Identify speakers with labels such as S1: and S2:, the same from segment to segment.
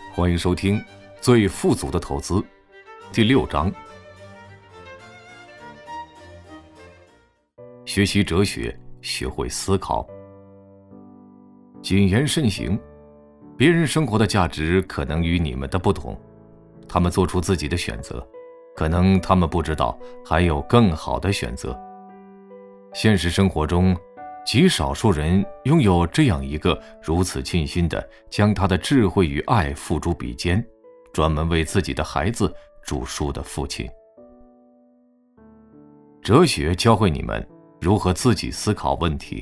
S1: 欢迎收听《最富足的投资》第6章：学习哲学，学会思考。谨言慎行。别人生活的价值可能与你们的不同，他们做出自己的选择，可能他们不知道还有更好的选择。现实生活中，极少数人拥有这样一个如此尽心地将他的智慧与爱付诸笔尖，专门为自己的孩子著书的父亲。哲学教会你们如何自己思考问题。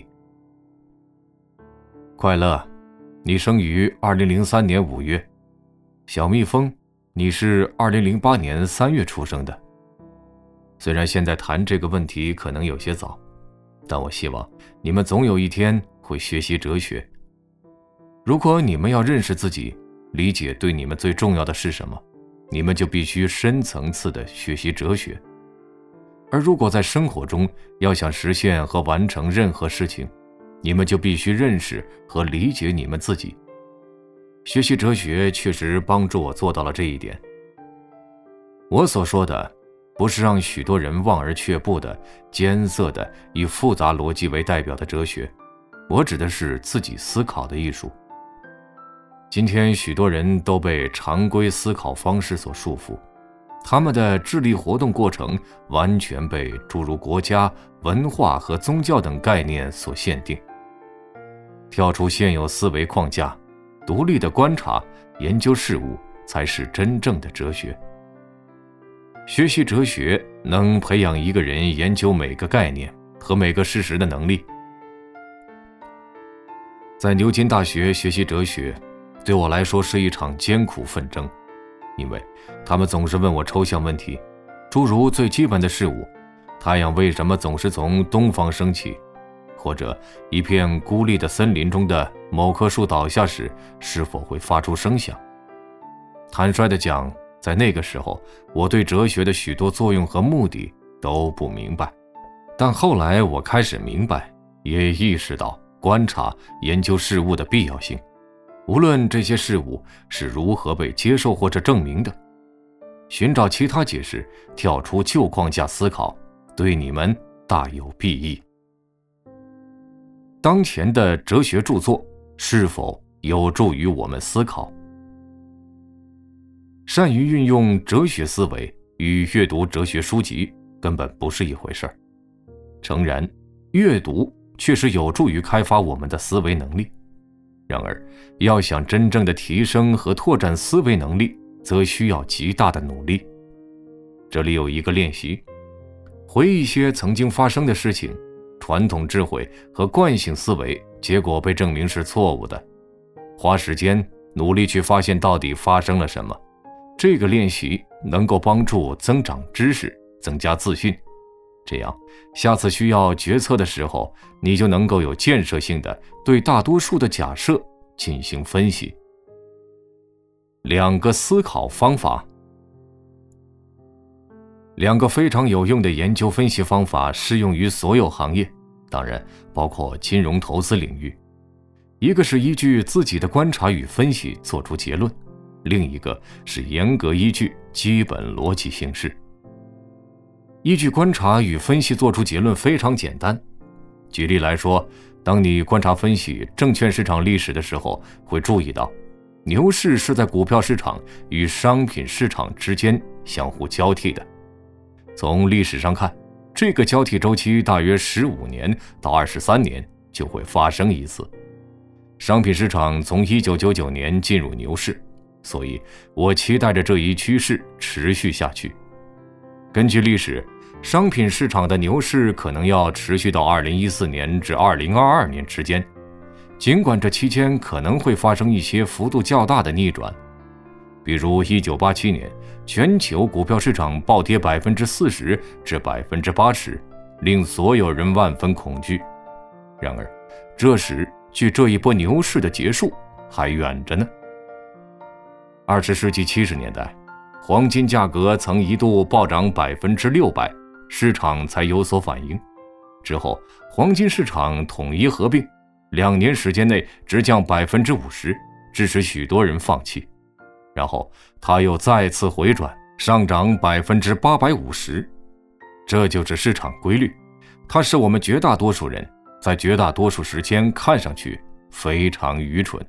S1: 快乐，你生于2003年5月。小蜜蜂，你是2008年3月出生的。虽然现在谈这个问题可能有些早，但我希望你们总有一天会学习哲学。如果你们要认识自己，理解对你们最重要的是什么，你们就必须深层次地学习哲学。而如果在生活中要想实现和完成任何事情，你们就必须认识和理解你们自己。学习哲学确实帮助我做到了这一点。我所说的不是让许多人望而却步的艰涩的以复杂逻辑为代表的哲学，我指的是自己思考的艺术。今天许多人都被常规思考方式所束缚，他们的智力活动过程完全被诸如国家、文化和宗教等概念所限定。跳出现有思维框架，独立的观察、研究事物，才是真正的哲学。学习哲学能培养一个人研究每个概念和每个事实的能力。在牛津大学学习哲学，对我来说是一场艰苦纷争，因为他们总是问我抽象问题，诸如最基本的事物：太阳为什么总是从东方升起？或者一片孤立的森林中的某棵树倒下时是否会发出声响？坦率地讲，在那个时候，我对哲学的许多作用和目的都不明白。但后来我开始明白，也意识到观察、研究事物的必要性，无论这些事物是如何被接受或者证明的。寻找其他解释，跳出旧框架思考，对你们大有裨益。当前的哲学著作是否有助于我们思考？善于运用哲学思维与阅读哲学书籍根本不是一回事儿。诚然，阅读确实有助于开发我们的思维能力，然而要想真正的提升和拓展思维能力，则需要极大的努力。这里有一个练习：回忆一些曾经发生的事情。传统智慧和惯性思维结果被证明是错误的，花时间努力去发现到底发生了什么。这个练习能够帮助增长知识，增加自信，这样下次需要决策的时候，你就能够有建设性的对大多数的假设进行分析。2个思考方法。2个非常有用的研究分析方法适用于所有行业，当然包括金融投资领域。一个是依据自己的观察与分析做出结论，另一个是严格依据基本逻辑行事。依据观察与分析做出结论非常简单。举例来说，当你观察分析证券市场历史的时候，会注意到牛市是在股票市场与商品市场之间相互交替的。从历史上看，这个交替周期大约15年到23年就会发生一次。商品市场从1999年进入牛市，所以我期待着这一趋势持续下去。根据历史，商品市场的牛市可能要持续到2014年至2022年之间，尽管这期间可能会发生一些幅度较大的逆转。比如1987年，全球股票市场暴跌40%至80%，令所有人万分恐惧。然而，这时距这一波牛市的结束还远着呢。20世纪70年代，黄金价格曾一度暴涨600%，市场才有所反应。之后，黄金市场统一合并，2年时间内直降50%，致使许多人放弃。 然后它又再次回转，上涨850%。这就是市场规律，它使我们绝大多数人在绝大多数时间看上去非常愚蠢。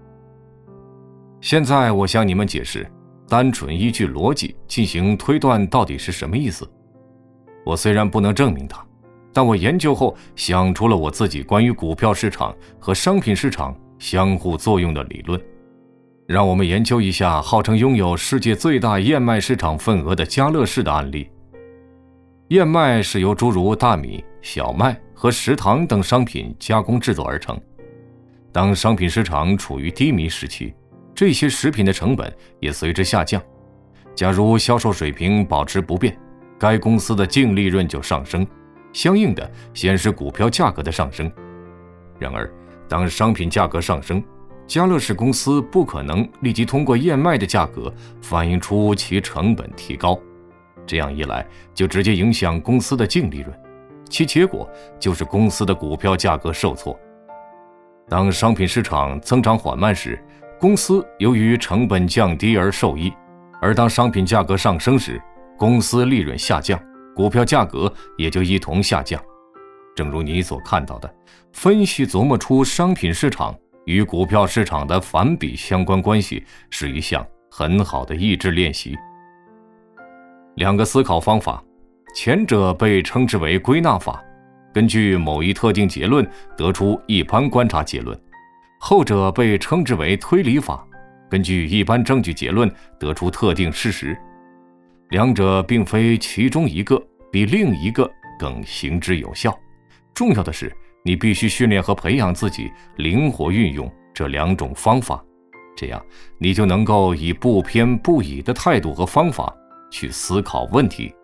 S1: 现在我向你们解释，单纯依据逻辑进行推断到底是什么意思。我虽然不能证明它，但我研究后想出了我自己关于股票市场和商品市场相互作用的理论。让我们研究一下号称拥有世界最大燕麦市场份额的家乐氏的案例。燕麦是由诸如大米、小麦和食糖等商品加工制作而成。当商品市场处于低迷时期，这些食品的成本也随之下降。假如销售水平保持不变，该公司的净利润就上升，相应的显示股票价格的上升。然而，当商品价格上升，家乐氏公司不可能立即通过燕麦的价格反映出其成本提高，这样一来就直接影响公司的净利润，其结果就是公司的股票价格受挫。当商品市场增长缓慢时，公司由于成本降低而受益，而当商品价格上升时，公司利润下降，股票价格也就一同下降。正如你所看到的，分析琢磨出商品市场与股票市场的反比相关关系是一项很好的意志练习。两个思考方法，前者被称之为归纳法，根据某一特定结论得出一般观察结论；后者被称之为推理法，根据一般证据结论得出特定事实。两者并非其中一个比另一个更行之有效，重要的是你必须训练和培养自己灵活运用这两种方法，这样你就能够以不偏不倚的态度和方法去思考问题。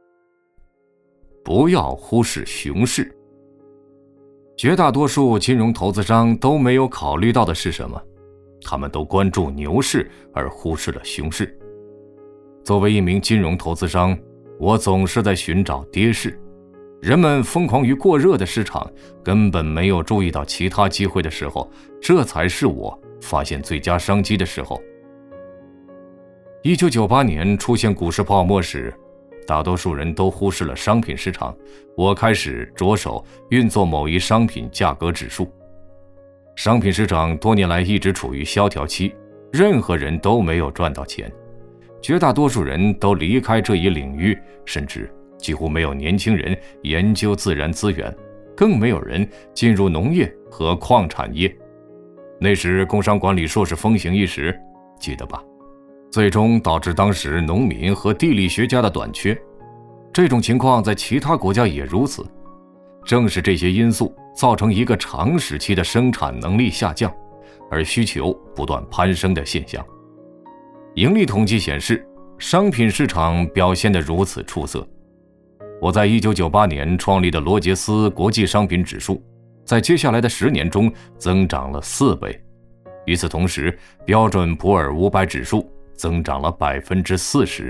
S1: 不要忽视熊市。绝大多数金融投资商都没有考虑到的是什么？他们都关注牛市而忽视了熊市。作为一名金融投资商，我总是在寻找跌势。人们疯狂于过热的市场，根本没有注意到其他机会的时候，这才是我发现最佳商机的时候。1998年出现股市泡沫时，大多数人都忽视了商品市场，我开始着手运作某一商品价格指数。商品市场多年来一直处于萧条期，任何人都没有赚到钱，绝大多数人都离开这一领域，甚至几乎没有年轻人研究自然资源，更没有人进入农业和矿产业。那时工商管理硕士风行一时，记得吧？最终导致当时农民和地理学家的短缺。这种情况在其他国家也如此。正是这些因素造成一个长时期的生产能力下降，而需求不断攀升的现象。盈利统计显示，商品市场表现得如此出色。我在1998年创立的罗杰斯国际商品指数，在接下来的10年中增长了4倍。与此同时，标准普尔500指数增长了40%。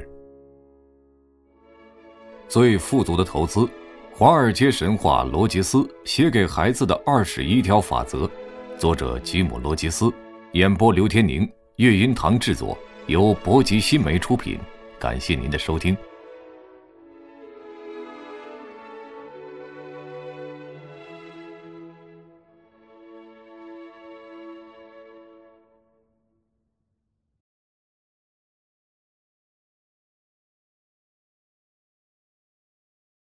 S1: 最富足的投资，华尔街神话罗杰斯写给孩子的21条法则，作者吉姆·罗杰斯，演播刘天宁，乐音堂制作，由博吉新媒出品。感谢您的收听。